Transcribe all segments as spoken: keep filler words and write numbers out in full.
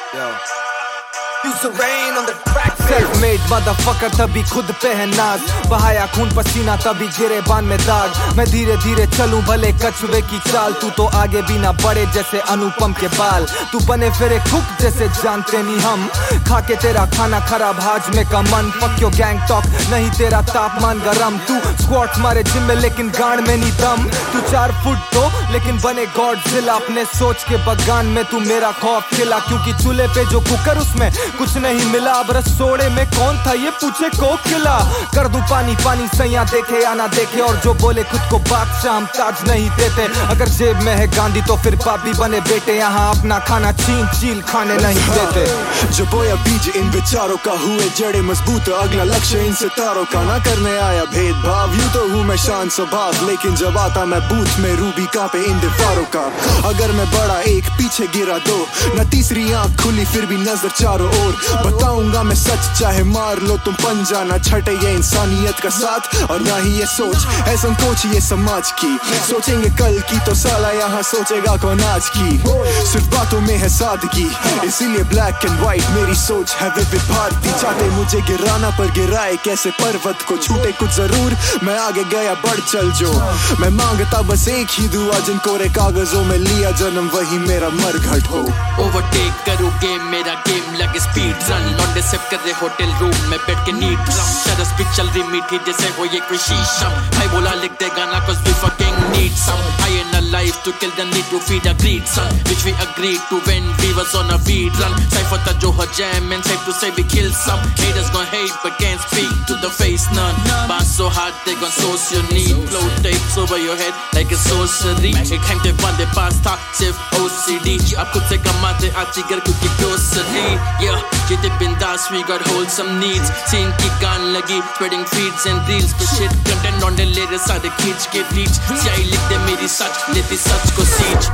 Yo. Use the rain on the track. Self-made motherfucker तभी खुद पे है नाज, बहाया खून पसीना तभी गिरे बान में दाग। मैं धीरे धीरे चलूं भले कछुए की चाल, तू तो आगे भी ना बढ़े जैसे अनुपम के बाल। तू बने फिरे कुक जैसे जानते नहीं हम, खा के तेरा खाना खराब हाज में का मन। फक योर गैंग टॉक नहीं तेरा तापमान गरम, तू स्क्वाट मारे जिम में लेकिन गांड में नहीं दम। तू चार फुट दो लेकिन बने गॉडजिला, अपने सोच के बगान में तू मेरा खौफ खिला। क्योंकि चूल्हे पे जो कुकर उसमें कुछ नहीं मिला, अब रसोड़े में कौन था ये पूछे को खिला। कर दूं पानी पानी सैया देखे या ना देखे, और जो बोले खुद को बादशाह हम ताज नहीं देते। अगर जेब में है गांधी तो फिर पापी बने बेटे, यहाँ अपना खाना छीन चील खाने नहीं देते। जो बोया बीज इन विचारों का हुए जड़े मजबूत, अगला लक्ष्य इन सितारों का ना करने आया भेदभाव। यूं तो हूँ मैं शांत स्वभाव, लेकिन जब आता मैं बूथ में रूबी कांपे इन दीवारों का। अगर मैं बड़ा एक पीछे गिरा दो, न तीसरी आंख खुली फिर भी नजर चारों ओर। बताऊंगा मैं सच चाहे मार लो तुम पंजा, ना छटे ये इंसानियत का साथ और ना ही ये सोच है संकोच ये समाज की। सोचेंगे कल की तो साला यहाँ सोचेगा कौन आज की। सिर्फ बातों में है सादगी, इसीलिए ब्लैक एंड व्हाइट मेरी सोच है विविध भारती। चाहते मुझे गिराना पर गिराए कैसे पर्वत को, छूटे कुछ जरूर मैं आगे गया बढ़ चल जो। मैं मांगता बस एक ही दुआ, जिन कोरे कागजों में लिया जन्म वही मेरा मरघट हो। ओवरटेक करो गेम मेरा गेम लगे स्पीड रन, लौंडे सिप कर रहे होटल रूम में बैठ के नीट ड्रम। शरस पिक चल रही मीठी जैसे हो ये कोई शीशम, भाई बोला लिख दे गाना cause we fucking need some. I in a life to kill the need to feed a greed son, which we agreed to when we was on a feed run. Cypher ta jo ha jam and safe to say we kill some. Haters gon' hate but can't speak to the face none. Bars so hard they gon' source your need. Flow tapes over your head like a sorcery. एक time पे बंदे पास था सिर्फ O C D, अब खुद से कमाते आती कर क्योंकि grocery. Yeah, जिते बिंदास we got wholesome needs. Scene की गान लगी spreading feeds and reels पे shit content on the ले रहे सारे खींच के teach. स्याही लिख दे मेरी सच लेती सच को सींच।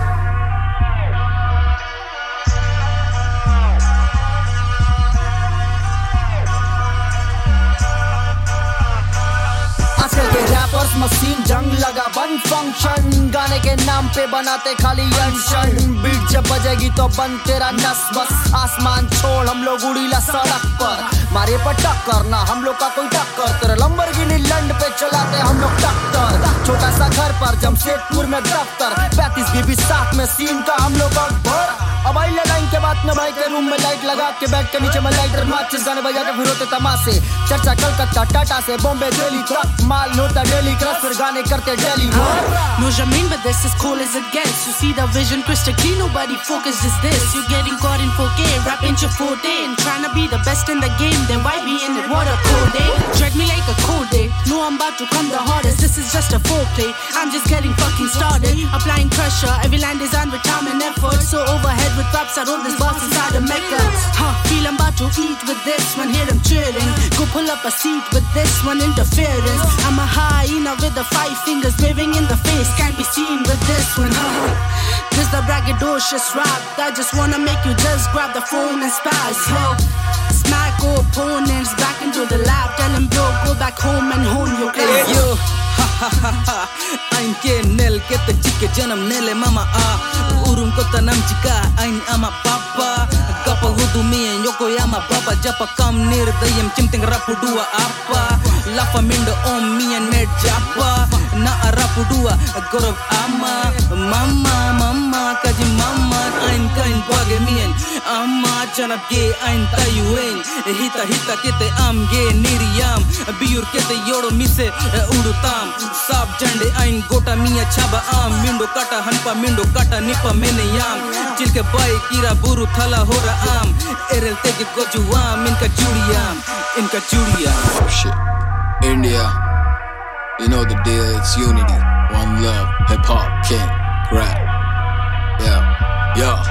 रैपर्स मशीन जंग लगा बन फंक्शन, गाने के नाम पे बनाते खाली अनशन। बीट जब बजेगी तो बन तेरा नस बस, आसमान छोड़ हम लोग उड़ीला सड़क पर। मारे पर टक्कर ना हम लोग का कोई टक्कर, तेरे लंबरगिनी लंड पे चलाते हम लोग टक्कर। छोटा सा घर पर जमशेदपुर में दफ्तर, पैंतीस बीबी साथ में सीन का हम लोग भर। अब आई लाइन के बाद में भाई के रूम में लाइट लगा के बैठ के नीचे में लाइटर माचिस गाने बजा के फिर होते तमाशे। चर्चा कलकत्ता टाटा से बॉम्बे दिल्ली तक माल होता डेली क्रश, फिर गाने करते daily. No Jamin, but this is cool as it gets. You see the vision crystal clear, nobody focused is this. You're getting caught in four K, rapping your forte and trying to be the best in the game. Then why be in it? What a cold day. Drag me like a cold day. No, I'm about to come the hardest. This is just a foreplay. I'm just getting fucking started. Applying pressure. Every line designed with time and effort. So overhead with props, I roll this boss inside the mecca. Huh, feel I'm about to eat with this one. Here I'm chilling. Go pull up a seat with this one. Interference. I'm a hyena with the five fingers waving in the face. Can't be seen with this one. Huh. This the braggadocious rap. I just wanna make you just grab the phone and spaz. Huh. Smack opponents back into the lab. Tell them bro, go back home and hone your craft. Yo, ha ha ha ha. Ain ke nel ke te chike janam nele mama a. Urung ko tanam chika ain ama papa. Kapa hudu mien yokoyama baba japa kam nirdayam chimting rapudua apa. Lafa mindo om mien med japa. Na rapudua gorov ama. Mama mama kaji mama ain kain bage mien. Amma chanap ge ain tayueng. Hita hita kete am ge niriyam. Biur kete yodo mise udutam. Sab jande ain gota mia chaba am. Mindo kata hanpa mindo kata nipa mene yam. Chilke bai kira buru thala hora am. Erel tege gojuam inka judiyam. Inka judiyam. Oh shit. India. You know the deal, it's unity. One love, hip hop, king, rap. Yeah. Yeah.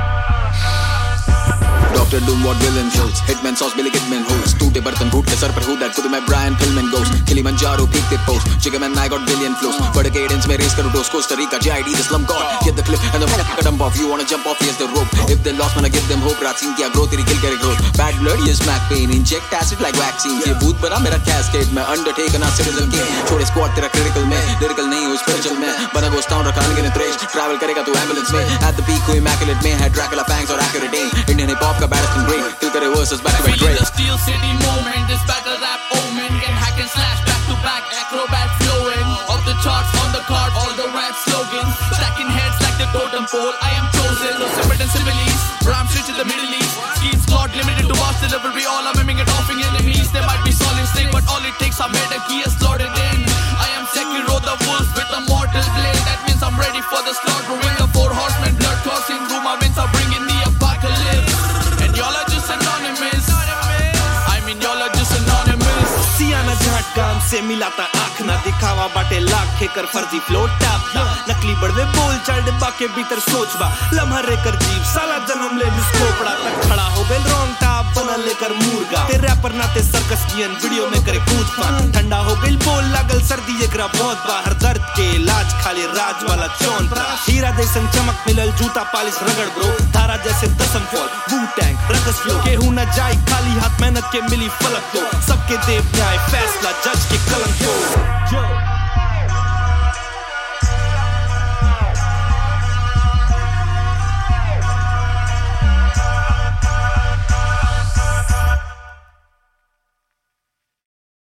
Doctor Doom what villain kills, Hitman sauce Billy Kidman hoes. Toote bartan bhoot ke sar par who that kudu mein Brian Pillman goes. Kilimanjaro peak they post, Jigga man I got billion flows. But a cadence mein race karo dose, Costa Rica J I D the slum god. Get the clip and the fuck dump off. You wanna jump off, here's the rope. If they lost man I give them hope. Rat Singh kiya grow teri kill kare growth. Bad blood yes smack pain, inject acid like vaccine. Ye booth bana mera cascade mein Undertaker na citizen king. Chode squad tera critical mein, lyrical nahi hu spiritual mein. Bana ghost town rakha lenge ne trash, travel karega tu ambulance mein. At the peak hu immaculate mein, had Dracula fangs or accurate aim. Indian hip hop ka bad baddest and great. Till the verses back to back Feeling great. the Steel City moment, this battle rap omen. Can hack and slash back to back, acrobat flowing. Off the charts, on the card, all the rap slogans. Stacking heads like the totem pole, I am chosen. No separate and similes, Ram straight to the Middle East. Scheme slot limited to mass delivery, all are miming and offing enemies. They might be solid snake, but all it takes I made a key slotted in. I am Sekiro the wolf with a mortal blade. That means I'm ready for the slaughtering. The four horsemen, blood coursing through my veins are bringing the apocalypse. And y'all are just anonymous. I mean y'all are just anonymous. सियाना झटका हमसे मिलाता आँख ना दिखावा बाटे लाख के कर फर्जी फ्लो टापता नकली बड़वे बोल चाल डिब्बा के भीतर सोचबा लम्हा रेकर जीव साला जन्म ले बिस्को पड़ा तक खड़ा हो गए रॉन्ग टाप बना लेकर मुर्गा ते रैपर नाते सर्कस कियन वीडियो में करे कूद पान ठंडा हो गई बोल लागल सर्दी एकरा बहुत बाहर दर्द के इलाज खाली राज वाला चौन परा हीरा जैसन चमक मिलल जूता पालिश रगड़ ब्रो धारा जैसे Dassam fall Wu Tang ruckus flow के हूं न जाई खाली हाथ मेहनत के मिली फलक दो सबके देव न्याय फैसला जज के कलम को